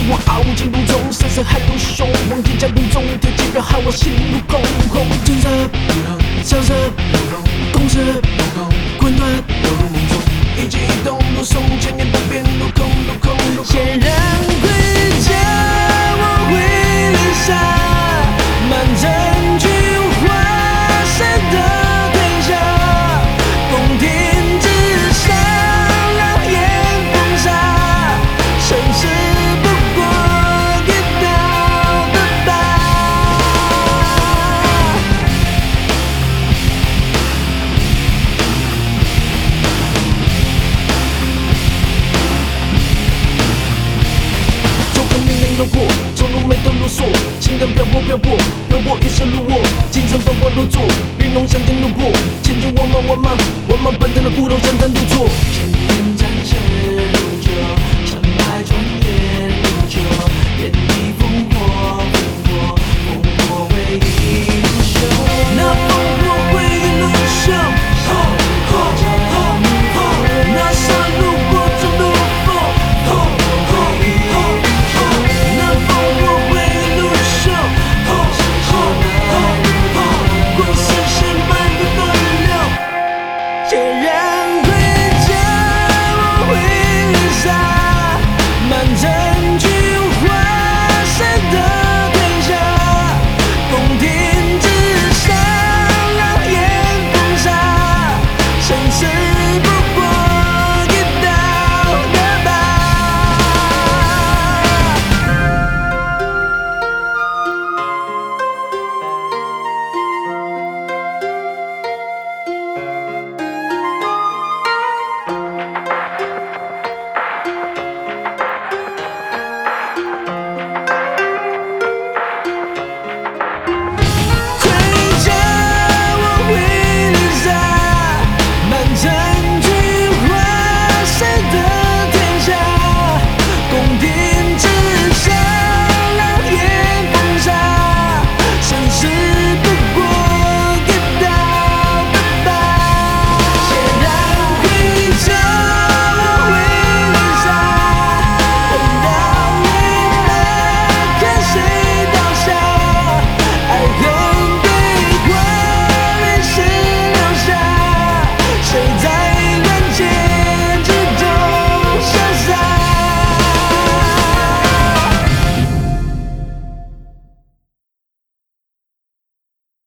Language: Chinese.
我傲进路中，声声喊如雄，忘记江路中，铁骑彪悍我心如空空。震慑，萧瑟，攻势，混乱，犹如梦中，一举一动如松，千年不变，如空，如空，如空。仙人归家，我会留下满城菊花山的天下，宫廷之上，让眼风沙，生死不过跌倒的疤。走个命令路过，走路没都啰嗦，情感漂泊漂泊，漂泊一生如我，精神风光如昨，云龙向天路过，千军万马万马万马奔腾的古龙相谈如错。